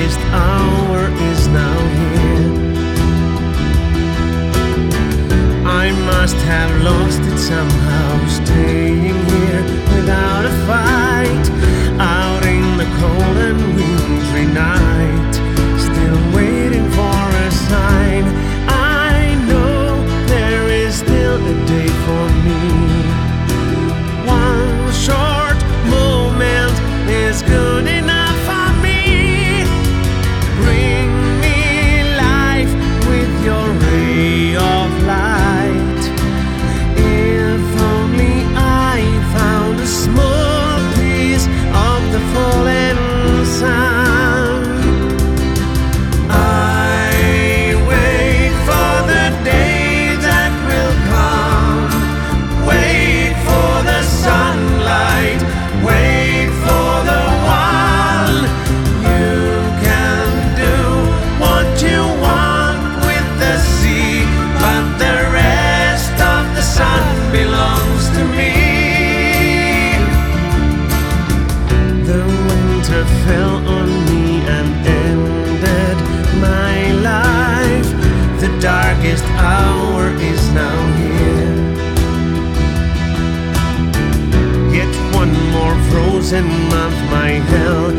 darkest hour is now here. I must have lost it somehow, staying here without a fight, out in the cold and wintry night, still waiting for a sign. I know there is still a day for me. One short moment is good enough for me. Bring me life with your ray of light. If only I found a small piece of the fallen sun. I wait for the day that will come. Wait for the sunlight. Wait for the one. You can do what you want with the sea, but the rest of the sun belongs to me. The winter fell on me and ended my life. The darkest hour is now here. Yet one more frozen month my hell